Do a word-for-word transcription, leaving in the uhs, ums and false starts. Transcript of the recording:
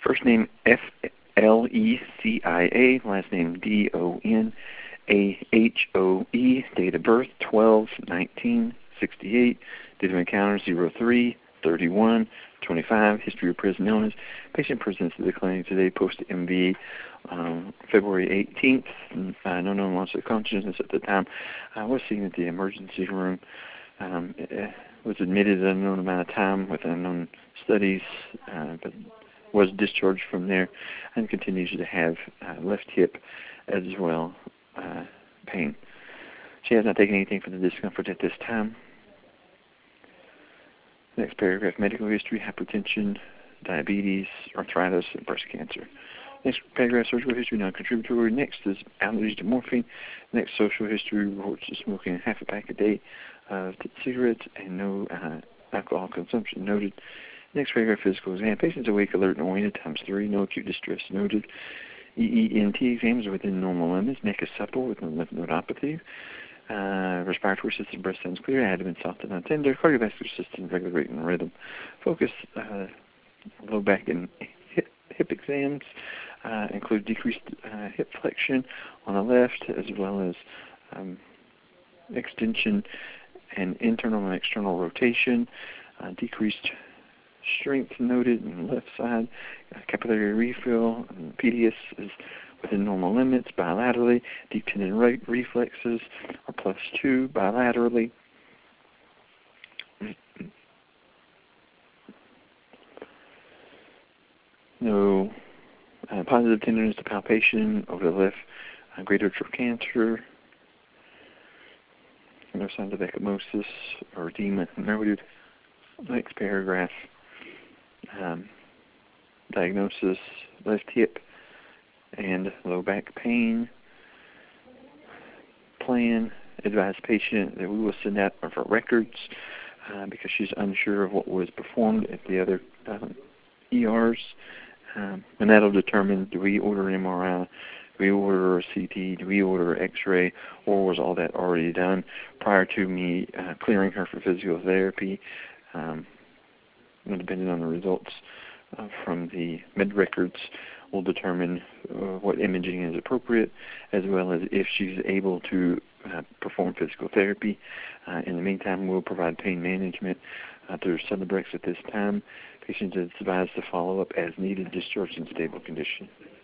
First name F L E C I A, last name D O N A H O E, date of birth twelve nineteen sixty-eight, date of encounter zero three thirty-one twenty-five, history of prison illness. Patient presents to the clinic today, post-M V um, February eighteenth, uh, no known loss of consciousness at the time. I was seen at the emergency room, um, was admitted an unknown amount of time with unknown studies, uh, but was discharged from there and continues to have uh, left hip as well uh, pain. She has not taken anything for the discomfort at this time. Next paragraph, medical history, hypertension, diabetes, arthritis, and breast cancer. Next paragraph, surgical history, non-contributory. Next is allergies to morphine. Next, social history, reports of smoking half a pack a day of cigarettes and no uh, alcohol consumption noted. Next paragraph, physical exam. Patients awake, alert, and oriented, times three. No acute distress noted. E E N T exams are within normal limits. Neck is supple with no lymph nodopathy. Uh, respiratory system, breast sounds clear. Abdomen soft and untender. Cardiovascular system, regular rate and rhythm. Focus, uh, low back and hip, hip exams uh, include decreased uh, hip flexion on the left, as well as um, extension and internal and external rotation. Uh, decreased strength noted on the left side. Uh, capillary refill, and P D S is within normal limits bilaterally. Deep tendon right reflexes are plus two bilaterally. No uh, positive tenderness to palpation over the left uh, greater trochanter. No signs of ecchymosis or edema noted. Next paragraph. Um, diagnosis, left hip and low back pain. Plan, advise patient that we will send out for records uh, because she's unsure of what was performed at the other um, E Rs. Um, and that'll determine, do we order an M R I, do we order a C T, do we order an X-ray, or was all that already done prior to me uh, clearing her for physical therapy, um, depending on the results uh, from the med records will determine uh, what imaging is appropriate, as well as if she's able to uh, perform physical therapy. Uh, in the meantime, we'll provide pain management uh, through Celebrex at this time. Patient is advised to follow up as needed, discharged in stable condition.